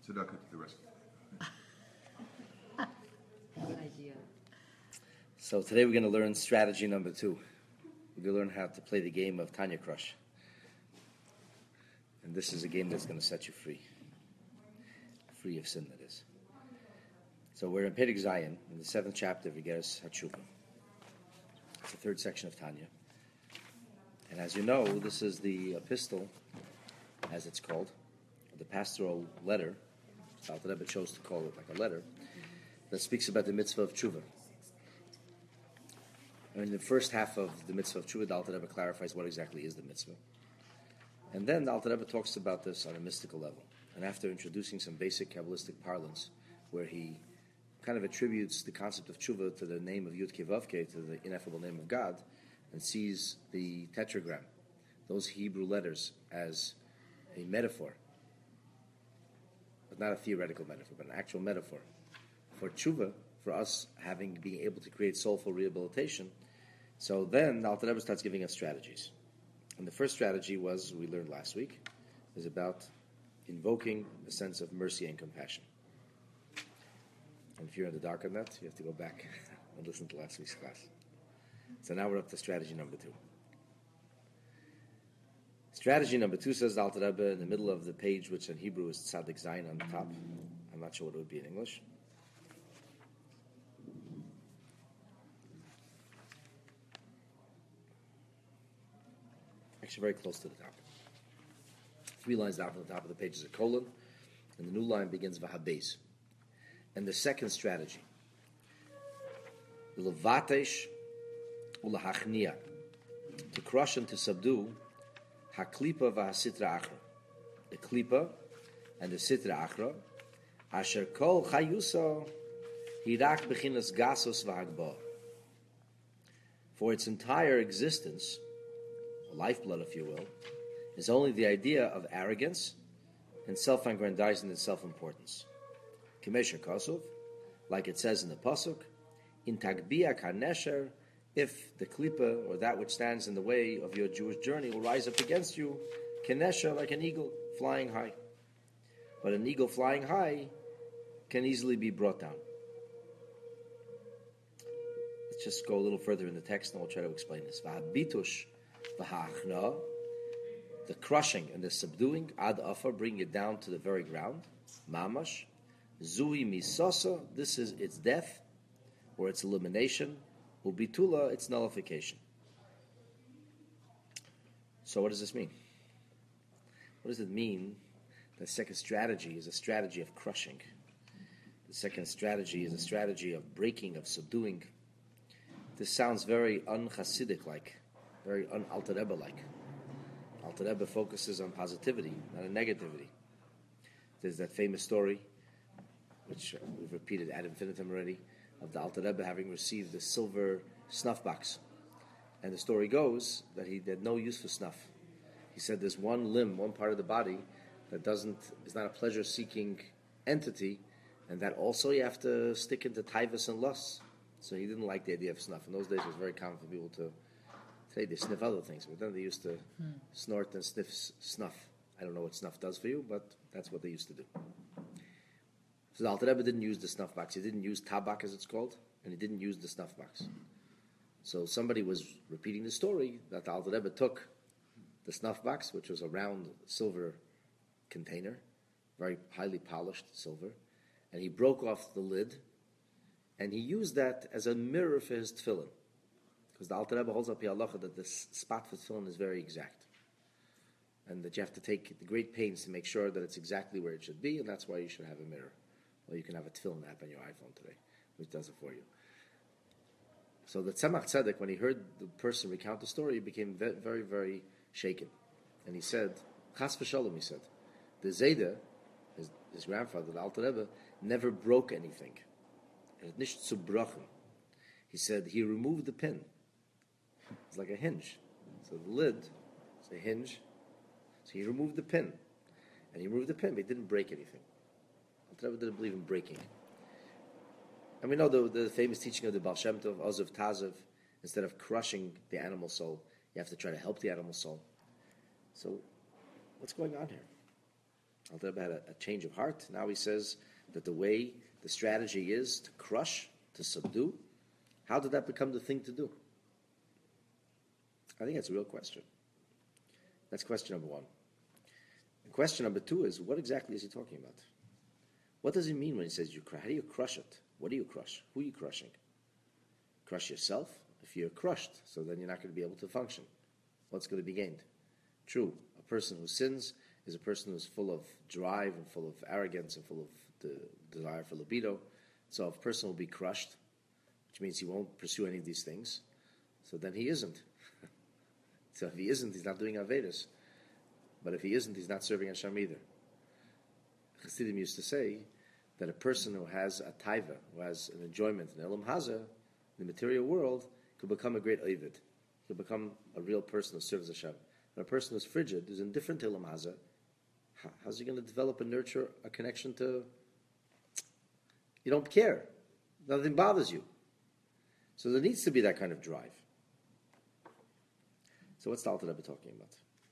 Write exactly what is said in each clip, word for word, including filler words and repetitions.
tzedakah to the rest. Good idea. So today we're going to learn strategy number two. We're going to learn how to play the game of Tanya Crush. And this is a game that's going to set you free. Free of sin, that is. So we're in Perek Zayin, in the seventh chapter of Igeres HaTeshuvah. It's the third section of Tanya. And as you know, this is the epistle, as it's called, the pastoral letter. The Alter Rebbe chose to call it like a letter, that speaks about the mitzvah of Teshuvah. And in the first half of the mitzvah of Teshuvah, the Alter Rebbe clarifies what exactly is the mitzvah. And then the Alter Rebbe talks about this on a mystical level. And after introducing some basic Kabbalistic parlance, where he kind of attributes the concept of Teshuvah to the name of Yud Kei Vav Kei, to the ineffable name of God, and sees the tetragram, those Hebrew letters, as a metaphor, but not a theoretical metaphor, but an actual metaphor for Teshuvah, for us having, being able to create soulful rehabilitation. So then the Alter Rebbe starts giving us strategies. And the first strategy was, we learned last week, is about invoking a sense of mercy and compassion. And if you're in the dark on that, you have to go back and listen to last week's class. So now we're up to strategy number two. Strategy number two, says the Alter Rebbe, in the middle of the page, which in Hebrew is Tzadik Zayin on the top. I'm not sure what it would be in English. Actually, very close to the top. Three lines down from the top of the page is a colon, and the new line begins Vahabes. And the second strategy, Levatesh ulahachnia, to crush and to subdue haklipa v'hasitra achra, the klipa and the sitra achra, asher kol chayusa hirak bechinas gasos v'hagba. For its entire existence, lifeblood, if you will, is only the idea of arrogance and self-aggrandizement and self-importance. Kimesher Kosov, like it says in the Pasuk, in Tagbia Kanesher, if the klipa, or that which stands in the way of your Jewish journey, will rise up against you, Kanesher, like an eagle flying high. But an eagle flying high can easily be brought down. Let's just go a little further in the text and we'll try to explain this. V'habitush v'ha'achna, the crushing and the subduing, ad afa, bring it down to the very ground, mamash, zui misasa, this is its death, or its elimination, ubitula, its nullification. So what does this mean? What does it mean? The second strategy is a strategy of crushing. The second strategy is a strategy of breaking, of subduing. This sounds very un-Hasidic-like, very un-Alter Rebbe-like. Alter Rebbe focuses on positivity, not on negativity. There's that famous story, which we've repeated ad infinitum already, of the Alter Rebbe having received the silver snuff box. And the story goes that he had no use for snuff. He said there's one limb, one part of the body, that doesn't is not a pleasure-seeking entity, and that also you have to stick into taivas and lusts. So he didn't like the idea of snuff. In those days it was very common for people to, today they sniff other things, but then they used to hmm. snort and sniff s- snuff. I don't know what snuff does for you, but that's what they used to do. So the Alter Rebbe didn't use the snuff box. He didn't use tabak, as it's called, and he didn't use the snuff box. So somebody was repeating the story that the Alter Rebbe took the snuff box, which was a round silver container, very highly polished silver, and he broke off the lid, and he used that as a mirror for his tefillin. Because the Alter Rebbe holds up the halacha that the spot for tefillin is very exact, and that you have to take the great pains to make sure that it's exactly where it should be, and that's why you should have a mirror. Well, you can have a tefillin app on your iPhone today, which does it for you. So the Tzemach Tzedek, when he heard the person recount the story, he became very, very, very shaken. And he said, Chas v'shalom, he said, the Zayda, his, his grandfather, the Alter Rebbe, never broke anything. Nicht zu brachen. He said he removed the pin. It's like a hinge. So the lid is a hinge. So he removed the pin. And he removed the pin, but he didn't break anything. Alter Rebbe didn't believe in breaking. And we know the, the famous teaching of the Baal Shem Tov, Ozav Tazav, instead of crushing the animal soul, you have to try to help the animal soul. So, what's going on here? Alter Rebbe had a, a change of heart. Now he says that the way, the strategy is to crush, to subdue. How did that become the thing to do? I think that's a real question. That's question number one. And question number two is, what exactly is he talking about? What does he mean when he says you crush? How do you crush it? What do you crush? Who are you crushing? Crush yourself? If you're crushed, so then you're not going to be able to function. What's going to be gained? True, a person who sins is a person who's full of drive and full of arrogance and full of the desire for libido. So if a person will be crushed, which means he won't pursue any of these things, so then he isn't. So if he isn't, he's not doing Avedas. But if he isn't, he's not serving Hashem either. Chassidim used to say that a person who has a taiva, who has an enjoyment in Elam Haza, in the material world, could become a great Ovid. Could become a real person who serves Hashem. And a person who's frigid, who's indifferent to Elam Haza, how, how's he going to develop and nurture a connection to... You don't care. Nothing bothers you. So there needs to be that kind of drive. So what's the Alter Rebbe talking about?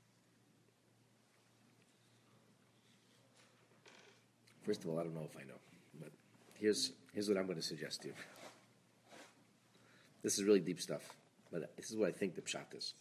First of all, I don't know if I know, but here's here's what I'm going to suggest to you. This is really deep stuff, but this is what I think the pshat is.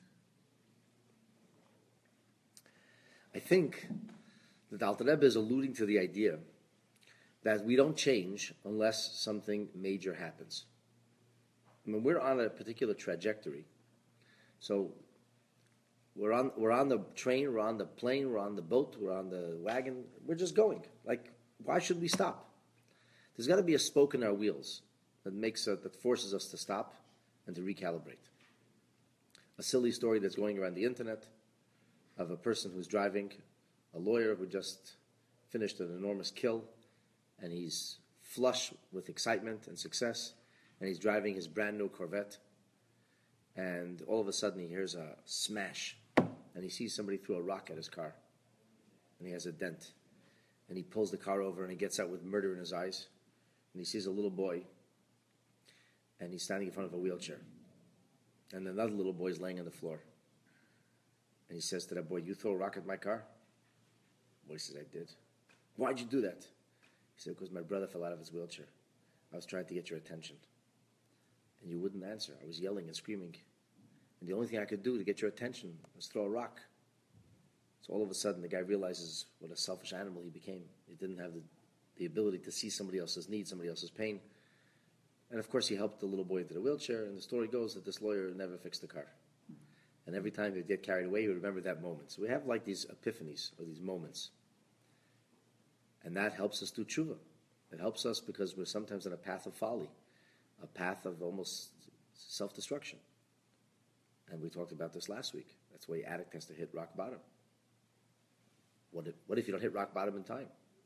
I think that the Alter Rebbe is alluding to the idea that we don't change unless something major happens. I mean, we're on a particular trajectory, so we're on we're on the train, we're on the plane, we're on the boat, we're on the wagon. We're just going. Like, why should we stop? There's got to be a spoke in our wheels that makes uh, that forces us to stop and to recalibrate. A silly story that's going around the internet of a person who's driving, a lawyer who just finished an enormous kill, and he's flush with excitement and success, and he's driving his brand new Corvette, and all of a sudden he hears a smash, and he sees somebody throw a rock at his car, and he has a dent, and he pulls the car over, and he gets out with murder in his eyes, and he sees a little boy, and he's standing in front of a wheelchair, and another little boy is laying on the floor, and he says to that boy, "You throw a rock at my car?" The boy says, "I did." "Why'd you do that?" He said, "Because my brother fell out of his wheelchair. I was trying to get your attention. And you wouldn't answer. I was yelling and screaming. And the only thing I could do to get your attention was throw a rock." So all of a sudden, the guy realizes what a selfish animal he became. He didn't have the, the ability to see somebody else's need, somebody else's pain. And of course, he helped the little boy into the wheelchair. And the story goes that this lawyer never fixed the car. And every time he'd get carried away, he would remember that moment. So we have like these epiphanies, or these moments. And that helps us do tshuva. It helps us because we're sometimes on a path of folly, a path of almost self-destruction. And we talked about this last week. That's why the addict has to hit rock bottom. What if, what if you don't hit rock bottom in time?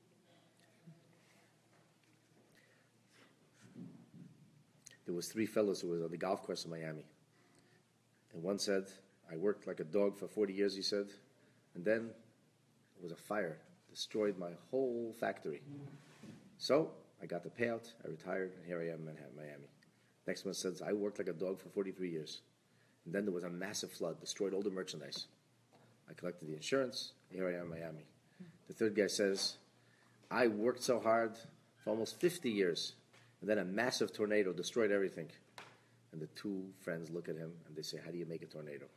There was three fellows who were on the golf course in Miami. And one said, "I worked like a dog for forty years, he said, and then it was a fire. Destroyed my whole factory. So I got the payout, I retired, and here I am in Miami." Next one says, "I worked like a dog for forty-three years. And then there was a massive flood, destroyed all the merchandise. I collected the insurance, and here I am in Miami." The third guy says, "I worked so hard for almost fifty years, and then a massive tornado destroyed everything." And the two friends look at him, and they say, "How do you make a tornado?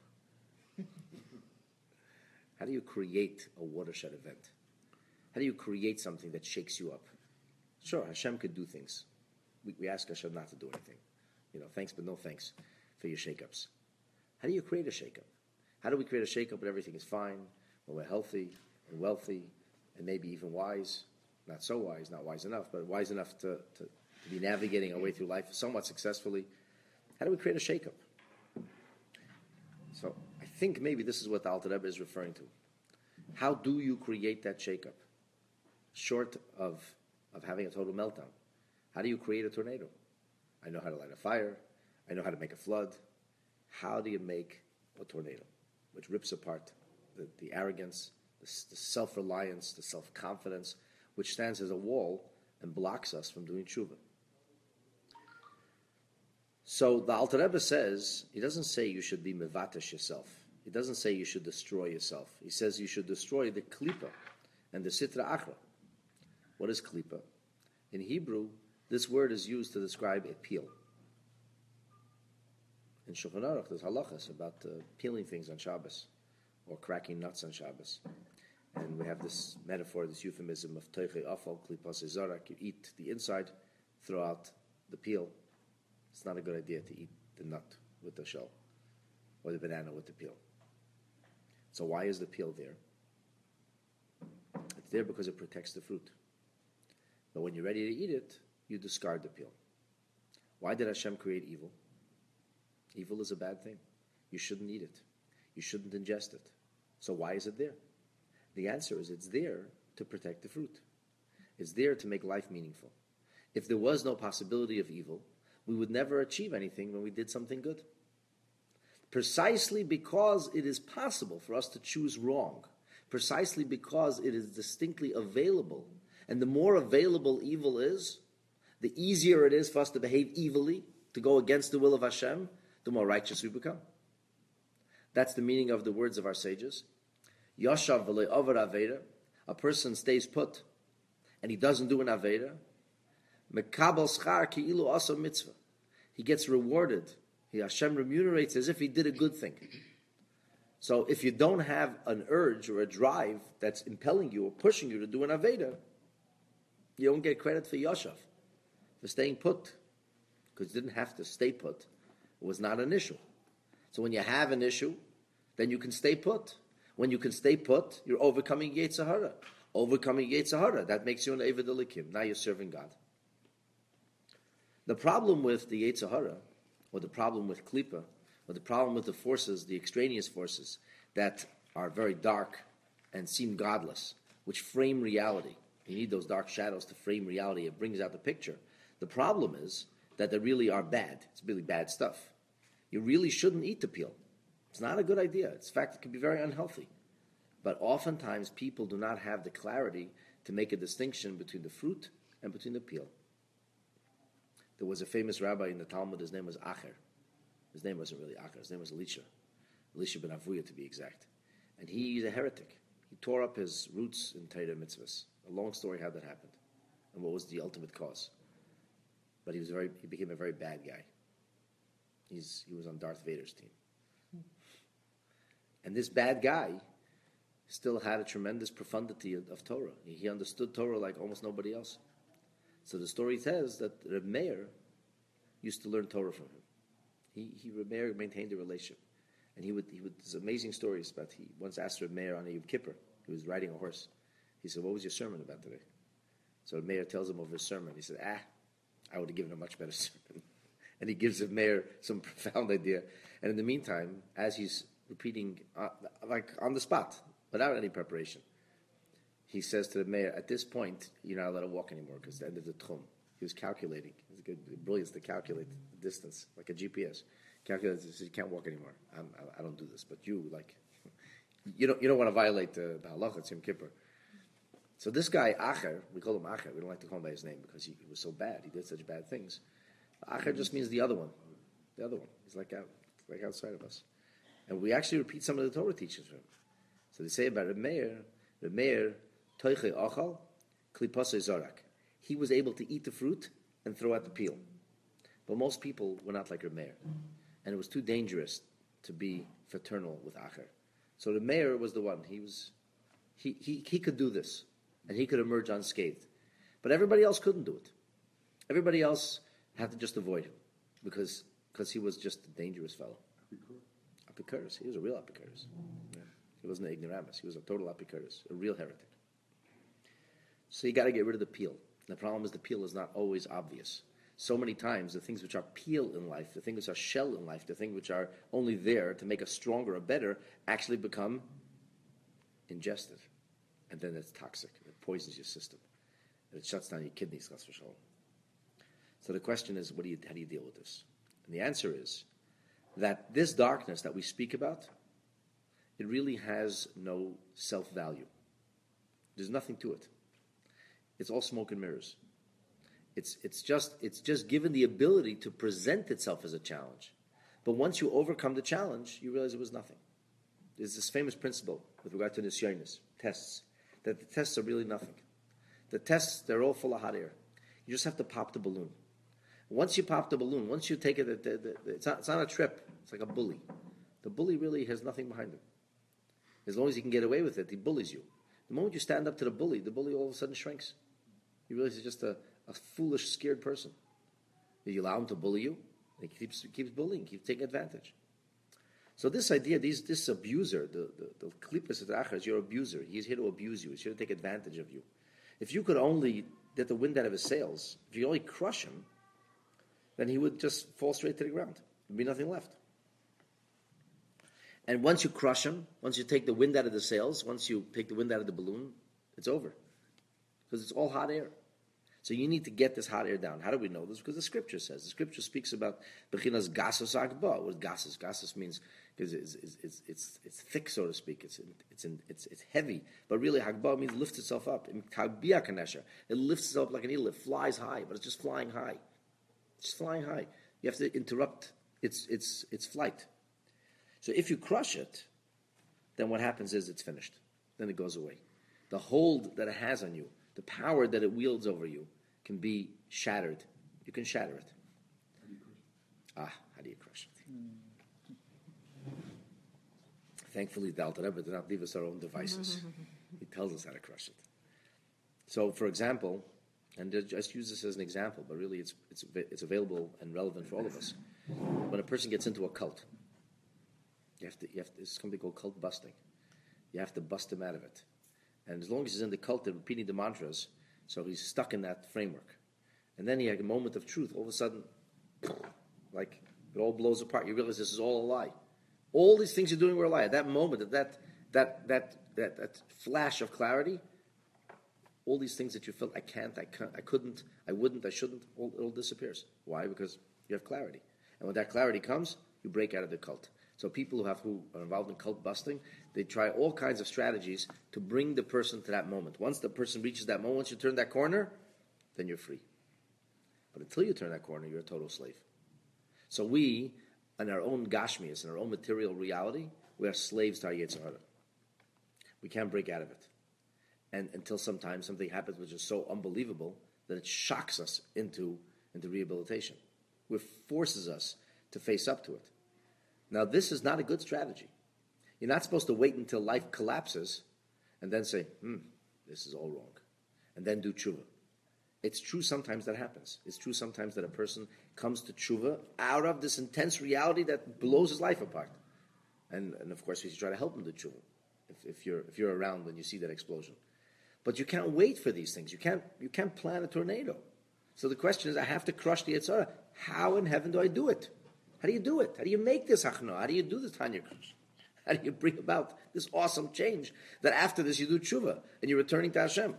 How do you create a watershed event? How do you create something that shakes you up?" Sure, Hashem could do things. We, we ask Hashem not to do anything. You know, thanks but no thanks for your shakeups. How do you create a shakeup? How do we create a shakeup when everything is fine, when we're healthy and wealthy and maybe even wise? Not so wise, not wise enough, but wise enough to, to, to be navigating our way through life somewhat successfully. How do we create a shakeup? So I think maybe this is what the Alter Rebbe is referring to. How do you create that shakeup? Short of, of having a total meltdown. How do you create a tornado? I know how to light a fire. I know how to make a flood. How do you make a tornado, which rips apart the, the arrogance, the, the self-reliance, the self-confidence, which stands as a wall and blocks us from doing tshuva? So the Alter Rebbe says, he doesn't say you should be mevatish yourself. He doesn't say you should destroy yourself. He says you should destroy the klipa, and the Sitra Achra. What is Klipa? In Hebrew, this word is used to describe a peel. In Shulchan Aruch, there's halachas about uh, peeling things on Shabbos or cracking nuts on Shabbos. And we have this metaphor, this euphemism of Teichei Afal, Klipas Zarak. You eat the inside, throw out the peel. It's not a good idea to eat the nut with the shell or the banana with the peel. So why is the peel there? It's there because it protects the fruit. But when you're ready to eat it, you discard the peel. Why did Hashem create evil? Evil is a bad thing. You shouldn't eat it. You shouldn't ingest it. So why is it there? The answer is it's there to protect the fruit. It's there to make life meaningful. If there was no possibility of evil, we would never achieve anything when we did something good. Precisely because it is possible for us to choose wrong, precisely because it is distinctly available, and the more available evil is, the easier it is for us to behave evilly, to go against the will of Hashem, the more righteous we become. That's the meaning of the words of our sages. Yashav v'le avar avera, a person stays put, and he doesn't do an avera. Mekabel schar ki ilu asa mitzvah. He gets rewarded. He, Hashem remunerates as if he did a good thing. So if you don't have an urge or a drive that's impelling you or pushing you to do an avera, you don't get credit for Yashav, for staying put, because you didn't have to stay put. It was not an issue. So when you have an issue, then you can stay put. When you can stay put, you're overcoming Yetzer Hara. Overcoming Yetzer Hara, that makes you an Eved Elikim. Now you're serving God. The problem with the Yetzer Hara, or the problem with Klipa, or the problem with the forces, the extraneous forces, that are very dark and seem godless, which frame reality. You need those dark shadows to frame reality. It brings out the picture. The problem is that they really are bad. It's really bad stuff. You really shouldn't eat the peel. It's not a good idea. In fact, it can be very unhealthy. But oftentimes people do not have the clarity to make a distinction between the fruit and between the peel. There was a famous rabbi in the Talmud. His name was Acher. His name wasn't really Acher. His name was Elisha. Elisha ben Avuya, to be exact. And he's a heretic. He tore up his roots in Torah mitzvahs. A long story how that happened and what was the ultimate cause. But he was very. He became a very bad guy. He's, he was on Darth Vader's team. And this bad guy still had a tremendous profundity of, of Torah. He, he understood Torah like almost nobody else. So the story says that Reb Meir used to learn Torah from him. He, he Reb Meir maintained a relationship. And he would, he would, there's amazing stories about, he once asked Reb Meir on a Yom Kippur, he was riding a horse. He said, what was your sermon about today? So Reb Meir tells him of his sermon. He said, ah, I would have given a much better sermon. And he gives the mayor some profound idea. And in the meantime, as he's repeating, uh, like on the spot, without any preparation, he says to the mayor, at this point, you're not allowed to walk anymore because it's the end of the tchum. He was calculating. It's good brilliance to calculate the distance, like a G P S. Calculates, he says, you can't walk anymore. I'm, I, I don't do this. But you, like, you don't, you don't want to violate the, the halacha, it's Yom Kippur. So this guy, Acher, we call him Acher. We don't like to call him by his name because he, he was so bad. He did such bad things. Acher just means the other one. The other one. He's like out, like outside of us. And we actually repeat some of the Torah teachings for him. So they say about Reb Meir, Reb Meir, toiche achal, klipase zarak. He was able to eat the fruit and throw out the peel. But most people were not like Reb Meir. And it was too dangerous to be fraternal with Acher. So Reb Meir was the one. He was, he, he, he could do this. And he could emerge unscathed. But everybody else couldn't do it. Everybody else had to just avoid him because because he was just a dangerous fellow. Apikoros. He was a real Apikoros. Yeah. He wasn't an ignoramus. He was a total Apikoros, a real heretic. So you got to get rid of the peel. The problem is the peel is not always obvious. So many times the things which are peel in life, the things which are shell in life, the things which are only there to make us stronger or better, actually become ingested. And then it's toxic. It poisons your system. And it shuts down your kidneys, that's for sure. So the question is, what do you, how do you deal with this? And the answer is that this darkness that we speak about, it really has no self-value. There's nothing to it. It's all smoke and mirrors. It's, it's, just, it's just given the ability to present itself as a challenge. But once you overcome the challenge, you realize it was nothing. There's this famous principle with regard to nisyonis, tests, that the tests are really nothing. The tests, they're all full of hot air. You just have to pop the balloon. Once you pop the balloon, once you take it, the, the, the, it's, not, it's not a trip. It's like a bully. The bully really has nothing behind him. As long as he can get away with it, he bullies you. The moment you stand up to the bully, the bully all of a sudden shrinks. You realize he's just a, a foolish, scared person. You allow him to bully you, he keeps keeps bullying, keeps taking advantage. So this idea, these, this abuser, the the, the klipas achar is your abuser. He's here to abuse you. He's here to take advantage of you. If you could only get the wind out of his sails, if you only crush him, then he would just fall straight to the ground. There'd be nothing left. And once you crush him, once you take the wind out of the sails, once you take the wind out of the balloon, it's over. Because it's all hot air. So you need to get this hot air down. How do we know this? Because the scripture says. The scripture speaks about bechinas gasos agba. What gasos? Gasos means because it's, it's, it's, it's, it's thick, so to speak. It's in, it's, in, it's it's heavy. But really, hagba means lifts itself up. It lifts itself up like an eagle. It flies high, but it's just flying high. It's just flying high. You have to interrupt its its its flight. So if you crush it, then what happens is it's finished. Then it goes away. The hold that it has on you, the power that it wields over you, can be shattered. You can shatter it. Ah, how do you crush it? Mm. Thankfully, the Alter Rebbe did not leave us our own devices. He tells us how to crush it. So, for example, and just use this as an example, but really it's it's it's available and relevant for all of us. When a person gets into a cult, you have to you have to, it's something called cult busting. You have to bust him out of it. And as long as he's in the cult and repeating the mantras, so he's stuck in that framework. And then he had a moment of truth. All of a sudden, like, it all blows apart. You realize this is all a lie. All these things you're doing were a lie. At that moment, at that that that that, that flash of clarity, all these things that you felt, I can't, I can't, I couldn't, I wouldn't, I shouldn't, all, it all disappears. Why? Because you have clarity. And when that clarity comes, you break out of the cult. So people who have who are involved in cult busting, they try all kinds of strategies to bring the person to that moment. Once the person reaches that moment, once you turn that corner, then you're free. But until you turn that corner, you're a total slave. So we, in our own gashmias, in our own material reality, we are slaves to our Yetzer Hara. We can't break out of it. And until sometimes something happens which is so unbelievable that it shocks us into, into rehabilitation. It forces us to face up to it. Now, this is not a good strategy. You're not supposed to wait until life collapses and then say, hmm, this is all wrong, and then do tshuva. It's true sometimes that happens. It's true sometimes that a person comes to tshuva out of this intense reality that blows his life apart. And, and of course, we should try to help him do tshuva if, if, you're, if you're around when you see that explosion. But you can't wait for these things. You can't, you can't plan a tornado. So the question is, I have to crush the Yetzer Hara. How in heaven do I do it? How do you do it? How do you make this hachna? How do you do this Tanya Krush? How do you bring about this awesome change that after this you do tshuva and you're returning to Hashem?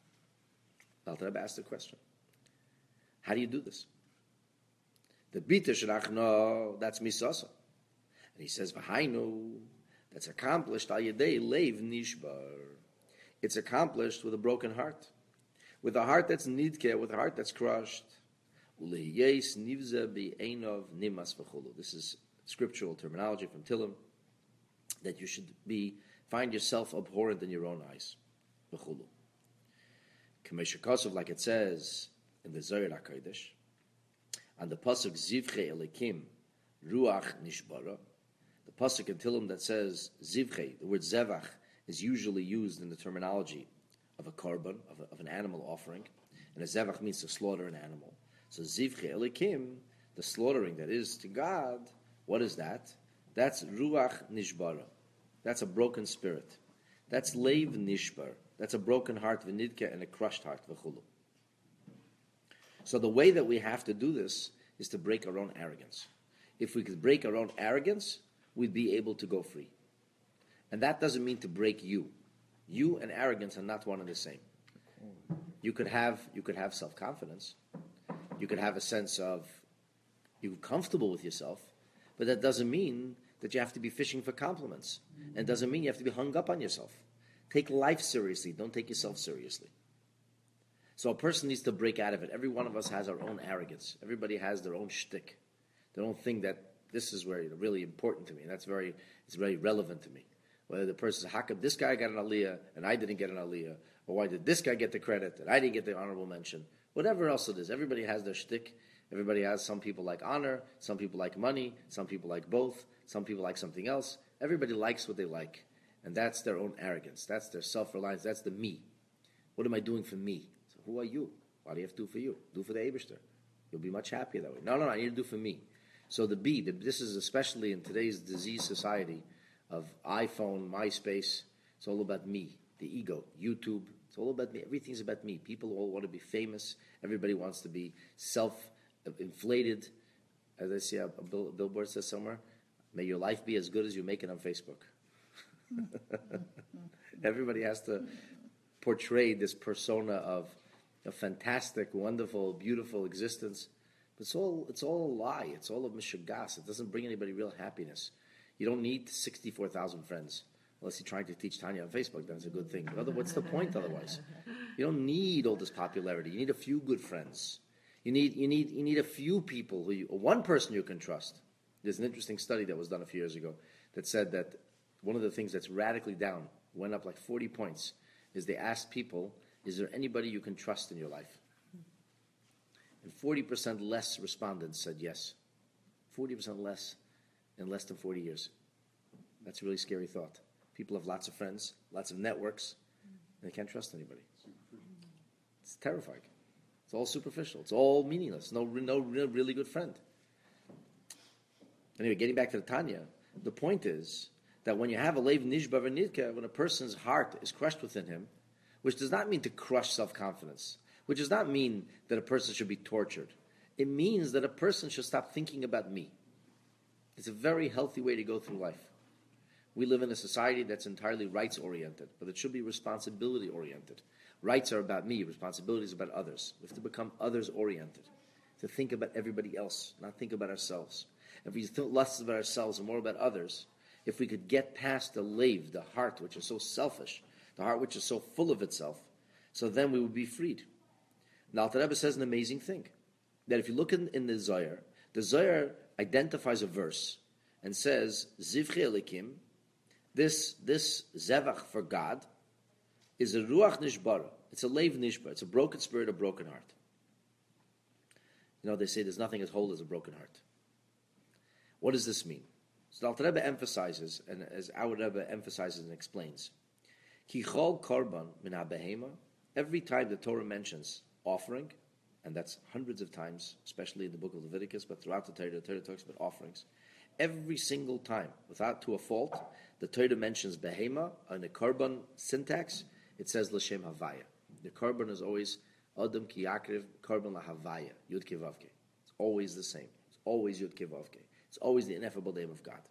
Alter Rebbe asked the question. How do you do this? The bita shenachna, that's misasa. And he says, v'hainu, that's accomplished al yedei leiv nishbar. It's accomplished with a broken heart. With a heart that's nidke, with a heart that's crushed. This is scriptural terminology from Tillim, that you should be find yourself abhorrent in your own eyes. Like it says in the Zohar HaKodesh, on the pasuk Zivche Elikim Ruach Nishbara, the pasuk in Tillim that says Zivche, the word Zevach is usually used in the terminology of a korban, of, a, of an animal offering, and a Zevach means to slaughter an animal. So Zivche Elikim, the slaughtering that is to God, what is that? That's Ruach Nishbara. That's a broken spirit. That's Leiv Nishbar. That's a broken heart, V'nidke, and a crushed heart, V'chulu. So the way that we have to do this is to break our own arrogance. If we could break our own arrogance, we'd be able to go free. And that doesn't mean to break you. You and arrogance are not one and the same. You could have you could have self-confidence. You could have a sense of you're comfortable with yourself, but that doesn't mean that you have to be fishing for compliments. And it doesn't mean you have to be hung up on yourself. Take life seriously. Don't take yourself seriously. So a person needs to break out of it. Every one of us has our own arrogance. Everybody has their own shtick. Their own thing that this is very really important to me. And that's very it's very relevant to me. Whether the person says, how come this guy got an aliyah and I didn't get an aliyah? Or why did this guy get the credit and I didn't get the honorable mention? Whatever else it is. Everybody has their shtick. Everybody has, some people like honor, some people like money, some people like both, some people like something else. Everybody likes what they like. And that's their own arrogance. That's their self-reliance. That's the me. What am I doing for me? So who are you? Why do you have to do for you? Do for the Eibishter. You'll be much happier that way. No, no, no, I need to do for me. So the B, the, this is especially in today's disease society of iPhone, MySpace, it's all about me, the ego, YouTube, it's all about me. Everything's about me. People all want to be famous. Everybody wants to be self-inflated. As I see a, a bill, billboard says somewhere, may your life be as good as you make it on Facebook. Everybody has to portray this persona of a fantastic, wonderful, beautiful existence. But it's all it's all a lie. It's all a mishagas. It doesn't bring anybody real happiness. You don't need sixty-four thousand friends. Unless you're trying to teach Tanya on Facebook, then it's a good thing. But other, what's the point otherwise? You don't need all this popularity. You need a few good friends. You need you need you need a few people who you, one person you can trust. There's an interesting study that was done a few years ago that said that one of the things that's radically down, went up like forty points, is they asked people, is there anybody you can trust in your life? And forty percent less respondents said yes. forty percent less in less than forty years. That's a really scary thought. People have lots of friends, lots of networks, and they can't trust anybody. It's terrifying. It's all superficial. It's all meaningless. No, no real, really good friend. Anyway, getting back to the Tanya, the point is that when you have a leiv nishbar v'nidka, when a person's heart is crushed within him, which does not mean to crush self-confidence, which does not mean that a person should be tortured. It means that a person should stop thinking about me. It's a very healthy way to go through life. We live in a society that's entirely rights-oriented, but it should be responsibility-oriented. Rights are about me, responsibility is about others. We have to become others-oriented, to think about everybody else, not think about ourselves. If we think less about ourselves and more about others, if we could get past the leiv, the heart which is so selfish, the heart which is so full of itself, so then we would be freed. Now, Alter Rebbe says an amazing thing, that if you look in, in the Zohar, the Zohar identifies a verse and says, Zivche Elikim, this, this zevach for God, is a ruach nishbara. It's a leiv nishbar. It's a broken spirit, a broken heart. You know, they say there's nothing as whole as a broken heart. What does this mean? So the Alter Rebbe emphasizes, and as our Rebbe emphasizes and explains, Ki chol korban min ha-behema, every time the Torah mentions offering, and that's hundreds of times, especially in the book of Leviticus, but throughout the Torah, the Torah talks about offerings. Every single time, without to a fault, the Torah mentions behema, in the korban syntax, it says l'shem havaya. The korban is always adam ki yakriv korban lahavaya, yud kevavke. It's always the same. It's always yud kevavke. It's always the ineffable name of God.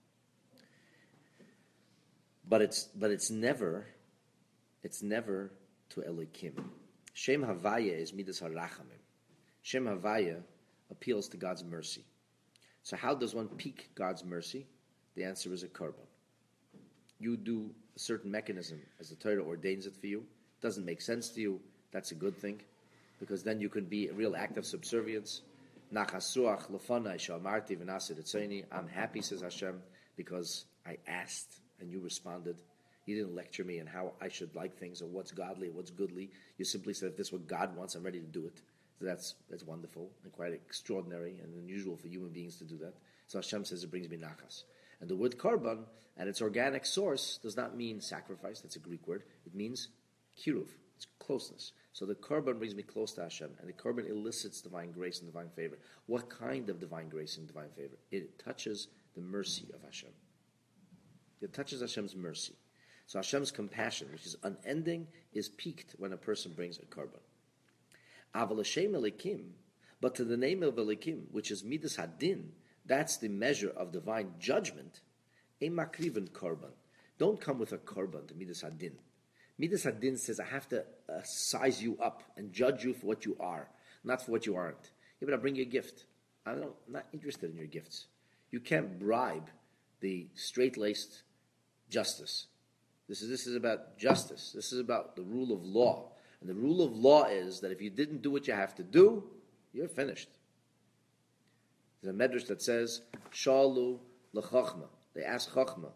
But it's but it's never, it's never to Elikim. Shem Havaya is Midas HaRachamim. Shem Havaya appeals to God's mercy. So how does one pique God's mercy? The answer is a korban. You do a certain mechanism as the Torah ordains it for you. It doesn't make sense to you. That's a good thing, because then you can be a real act of subservience. Nachasuach lefanai sha'amarti v'nasid etzoni. I'm happy, says Hashem, because I asked and you responded. You didn't lecture me on how I should like things or what's godly or what's goodly. You simply said, if this is what God wants, I'm ready to do it. So that's that's wonderful and quite extraordinary and unusual for human beings to do that. So Hashem says it brings me nachas. And the word korban, at its organic source, does not mean sacrifice. That's a Greek word. It means kiruv. It's closeness. So the korban brings me close to Hashem, and the korban elicits divine grace and divine favor. What kind of divine grace and divine favor? It touches the mercy of Hashem. It touches Hashem's mercy. So Hashem's compassion, which is unending, is piqued when a person brings a korban. Aval Hashem Elikim, but to the name of Elikim, which is Midas Hadin, that's the measure of divine judgment, a makriven korban. Don't come with a korban to Midas Hadin. Midas Hadin says, I have to uh, size you up and judge you for what you are, not for what you aren't. Yeah, but I'll bring you a gift. I don't, I'm not interested in your gifts. You can't bribe the straight-laced justice. This is, this is about justice. This is about the rule of law. And the rule of law is that if you didn't do what you have to do, you're finished. There's a medrash that says, Shalu l'chachma. They ask chachma,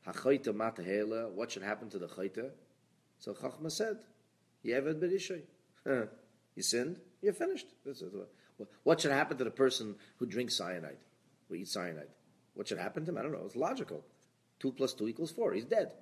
Hachoyta matahela. What should happen to the chayta? So Chachma said, Yevad berishay. You sinned, you're finished. What should happen to the person who drinks cyanide, who eats cyanide? What should happen to him? I don't know. It's logical. Two plus two equals four. He's dead.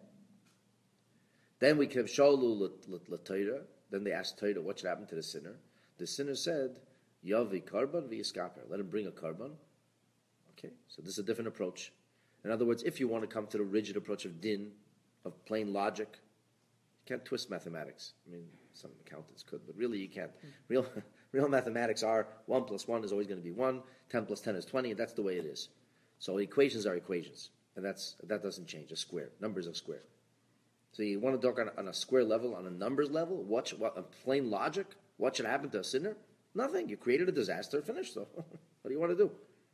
Then we have Shaulu L'Torah. Then they asked Torah, what should happen to the sinner? The sinner said, Yavi karban v'yiskaper. Let him bring a karban. Okay, so this is a different approach. In other words, if you want to come to the rigid approach of din, of plain logic, you can't twist mathematics. I mean, some accountants could, but really you can't. Real real mathematics are one plus one is always going to be one, ten plus ten is twenty, and that's the way it is. So equations are equations, and that's that doesn't change. A square. Numbers are square. So you want to talk on, on a square level, on a numbers level, what, should, what a plain logic, what should happen to a sinner? Nothing. You created a disaster, finished. So what do you want to do?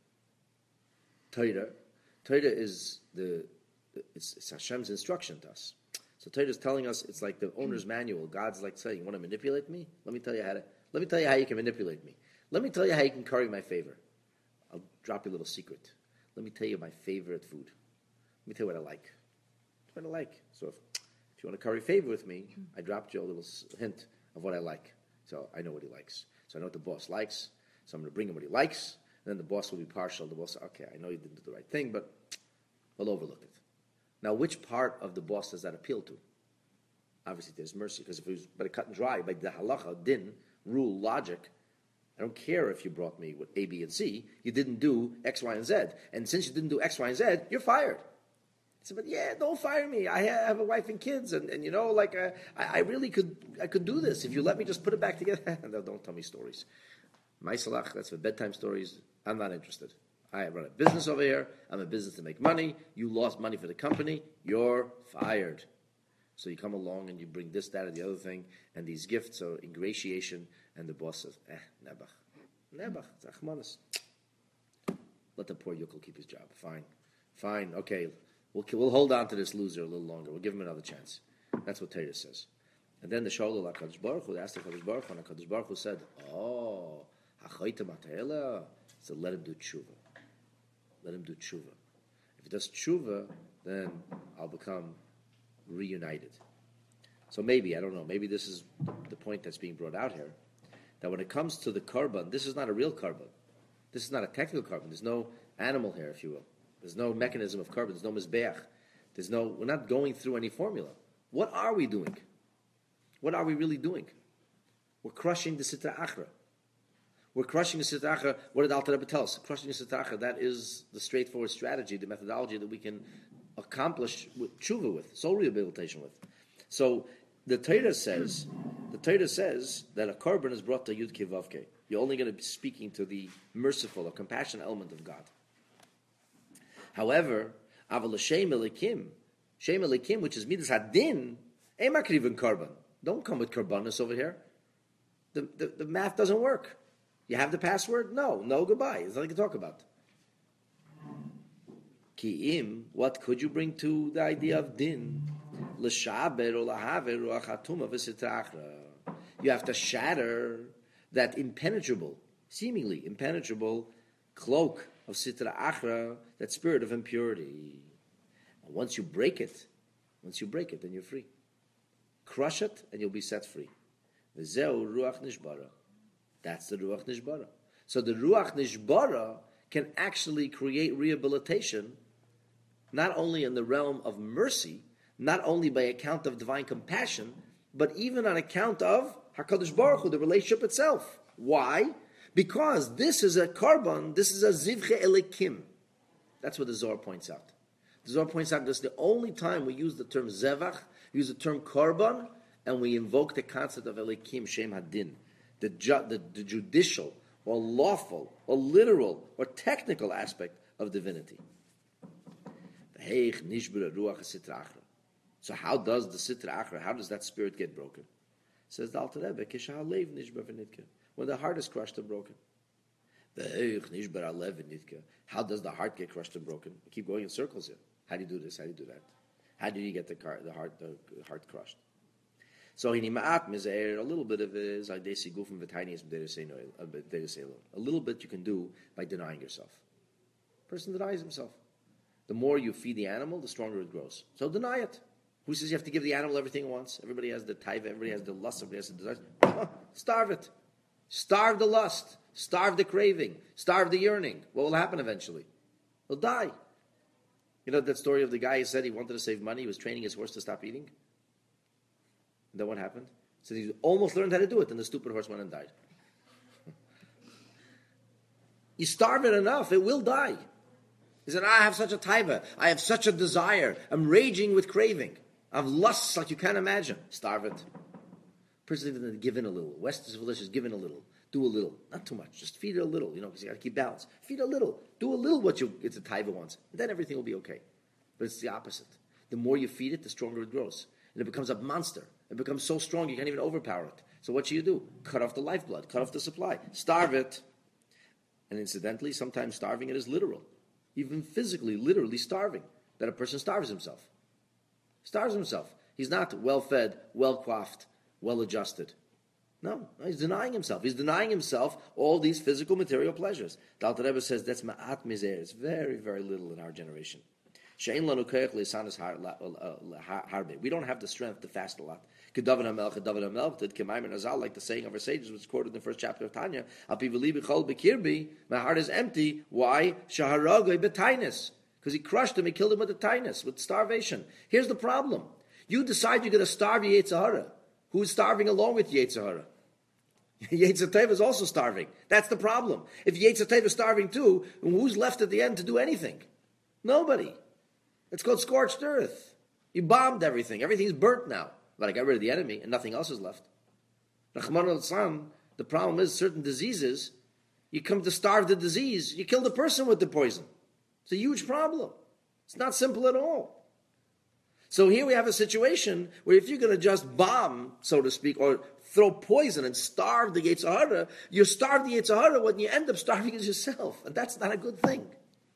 Torah. Torah is the it's, it's Hashem's instruction to us. So Torah is telling us it's like the owner's manual. God's like saying, "You want to manipulate me? Let me tell you how to. Let me tell you how you can manipulate me. Let me tell you how you can curry my favor. I'll drop you a little secret. Let me tell you my favorite food. Let me tell you what I like. What I like. So if, if you want to curry favor with me, I dropped you a little hint of what I like. So I know what he likes. So I know what the boss likes. So I'm going to bring him what he likes. And then the boss will be partial. The boss will say, okay, I know you didn't do the right thing, but we'll overlook it. Now, which part of the boss does that appeal to? Obviously, there's mercy, because if it was by the cut and dry, by the halacha, din, rule, logic, I don't care if you brought me with A, B, and C. You didn't do X, Y, and Z. And since you didn't do X, Y, and Z, you're fired. I said, but yeah, don't fire me. I have a wife and kids, and, and you know, like, uh, I, I really could I could do this. If you let me just put it back together. No, don't tell me stories. Maisalach, that's for bedtime stories. I'm not interested. I run a business over here. I'm a business to make money. You lost money for the company. You're fired. So you come along and you bring this, that, and the other thing, and these gifts are ingratiation, and the boss says, eh, nebach. Nebach, it's achmanis. Let the poor yokel keep his job. Fine. Fine, okay. We'll, we'll hold on to this loser a little longer. We'll give him another chance. That's what Torah says. And then the Shaul HaKadosh Baruch Hu, they asked the Kadosh Baruch Hu, and the Kadosh Baruch Hu said, oh, ha'chayta mata'ela. So let him do tshuva. Let him do tshuva. If he does tshuva, then I'll become reunited. So maybe, I don't know, maybe this is the point that's being brought out here, that when it comes to the karban, this is not a real karban. This is not a technical karban. There's no animal here, if you will. There's no mechanism of karban. There's no mizbeach. There's no, we're not going through any formula. What are we doing? What are we really doing? We're crushing the Sitra Achra. We're crushing the Sitra Achra. What did Alter Rebbe tell us? Crushing the Sitra Achra, that is the straightforward strategy, the methodology that we can accomplish with tshuva with, soul rehabilitation with. So the Torah says, the Torah says that a korban is brought to Yud Kei Vav Kei. You're only going to be speaking to the merciful or compassionate element of God. However, Aval Shem Elikim, Shem Elikim, which is Midas Hadin, Emakriven korban. Don't come with korbanos over here. The, the the math doesn't work. You have the password? No, no, goodbye. There's nothing to talk about. Ki'im, what could you bring to the idea of din? L'shaber or lahaver ruach hatuma v'sitra achra. You have to shatter that impenetrable, seemingly impenetrable cloak of sitra achra, that spirit of impurity. And once you break it, once you break it, then you're free. Crush it, and you'll be set free. V'zeu ruach nishbara. That's the ruach nishbara. So the ruach nishbara can actually create rehabilitation, not only in the realm of mercy, not only by account of divine compassion, but even on account of HaKadosh Baruch Hu, the relationship itself. Why? Because this is a korban, this is a zivche elikim. That's what the Zohar points out. The Zohar points out this is the only time we use the term zevach, use the term korban, and we invoke the concept of elikim, shem hadin, the, ju- the, the judicial, or lawful, or literal, or technical aspect of divinity. So how does the sitra achra, how does that spirit get broken? Says the Alter Rebbe, when the heart is crushed and broken. How does the heart get crushed and broken? We keep going in circles here. How do you do this? How do you do that? How do you get the, car, the heart the heart crushed? So in Imaat Mizair, a little bit of it is a little bit you can do by denying yourself. Person denies himself. The more you feed the animal, the stronger it grows. So deny it. Who says you have to give the animal everything it wants? Everybody has the taiva, everybody has the lust, everybody has the desire. Starve it. Starve the lust. Starve the craving. Starve the yearning. What will happen eventually? He'll die. You know that story of the guy who said he wanted to save money, he was training his horse to stop eating? And then what happened? He said he almost learned how to do it, and the stupid horse went and died. You starve it enough, it will die. He said, I have such a taiva, I have such a desire, I'm raging with craving. I have lusts like you can't imagine. Starve it. Person even give in a little. West is delicious, give in a little. Do a little. Not too much. Just feed it a little, you know, because you got to keep balance. Feed a little. Do a little what you, it's a taiva wants. And then everything will be okay. But it's the opposite. The more you feed it, the stronger it grows. And it becomes a monster. It becomes so strong you can't even overpower it. So what should you do? Cut off the lifeblood. Cut off the supply. Starve it. And incidentally, sometimes starving it is literal. Even physically, literally starving. That a person starves himself. Starves himself. He's not well-fed, well-coiffed, well-adjusted. No, no, he's denying himself. He's denying himself all these physical, material pleasures. The Alter Rebbe says that's ma'at mizer. It's very, very little in our generation. We don't have the strength to fast a lot. Like the saying of our sages, which is quoted in the first chapter of Tanya, my heart is empty. Why? Because he crushed him, he killed him with the tinus, with starvation. Here's the problem. You decide you're going to starve your Yetzer Hara. Who is starving along with Yetzer Hara? Yetzer Tov is also starving. That's the problem. If Yetzer Tov is starving too, who's left at the end to do anything? Nobody. It's called scorched earth. You bombed everything. Everything's burnt now. But I got rid of the enemy and nothing else is left. Rahman al-Sam, the problem is certain diseases, you come to starve the disease, you kill the person with the poison. It's a huge problem. It's not simple at all. So here we have a situation where if you're going to just bomb, so to speak, or throw poison and starve the Yetzer Hara, you starve the Yetzer Hara, when you end up starving is yourself. And that's not a good thing.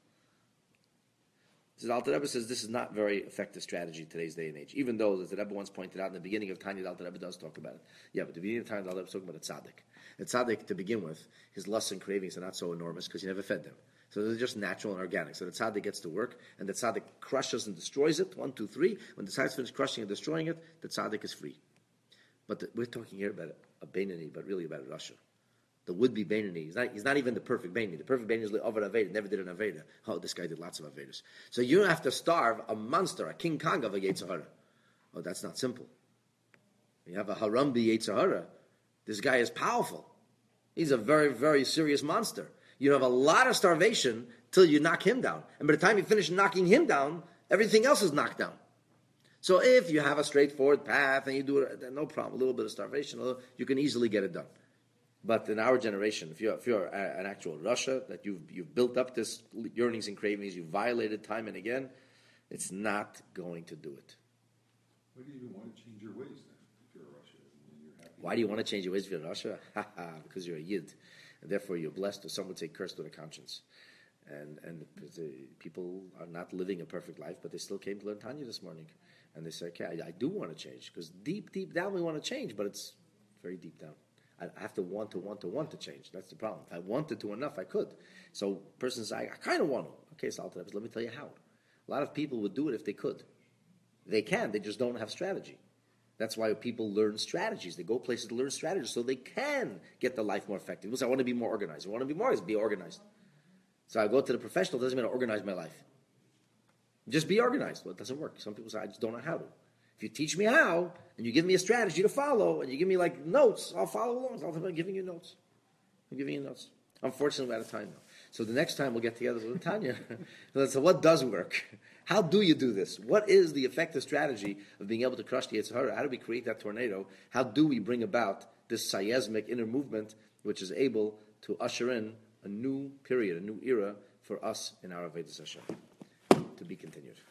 The Alter Rebbe says this is not very effective strategy in today's day and age, even though, as the Rebbe once pointed out in the beginning of Tanya, the Alter Rebbe does talk about it. Yeah, but at the beginning of Tanya, the Alter Rebbe is talking about a tzaddik. A tzaddik, to begin with, his lusts and cravings are not so enormous because you never fed them. So they're just natural and organic. So the tzaddik gets to work, and the tzaddik crushes and destroys it, one, two, three. When the tzaddik's finished crushing and destroying it, the tzaddik is free. But the, we're talking here about a Beinoni, but really about a Rasha. The would-be Beinoni, he's not, he's not even the perfect Beinoni. The perfect Beinoni is over Aveda, never did an Aveda. Oh, this guy did lots of Avedas. So you don't have to starve a monster, a King Kong of a Yetzer Hara. Oh, that's not simple. You have a Harambi Yetzer Hara. This guy is powerful. He's a very, very serious monster. You have a lot of starvation till you knock him down. And by the time you finish knocking him down, everything else is knocked down. So if you have a straightforward path and you do it, no problem, a little bit of starvation, you can easily get it done. But in our generation, if you're, if you're an actual Rasha, that you've, you've built up this yearnings and cravings, you've violated time and again, it's not going to do it. Why do you even want to change your ways then, if you're a Rasha? You're happy. Why do you want to change your ways if you're a Rasha? Because you're a Yid. And therefore you're blessed, or some would say cursed with a conscience. And and the people are not living a perfect life, but they still came to learn Tanya this morning. And they say, okay, I, I do want to change. Because deep, deep down we want to change, but it's very deep down. I have to want to want to want to change. That's the problem. If I wanted to enough, I could. So person says, I, I kind of want to. Okay, so I'll tell you, let me tell you how. A lot of people would do it if they could. They can, they just don't have strategy. That's why people learn strategies. They go places to learn strategies so they can get their life more effective. People say, I want to be more organized. I want to be more organized. Be organized. So I go to the professional, it doesn't mean to organize my life. Just be organized. Well, it doesn't work. Some people say, I just don't know how to. If you teach me how, and you give me a strategy to follow, and you give me like notes, I'll follow along. I'll be giving you notes. I'm giving you notes. Unfortunately, we're out of time now. So the next time we'll get together with Tanya. So what does work? How do you do this? What is the effective strategy of being able to crush the Yetzer Hara? How do we create that tornado? How do we bring about this seismic inner movement which is able to usher in a new period, a new era for us in our Avodas Hashem? To be continued.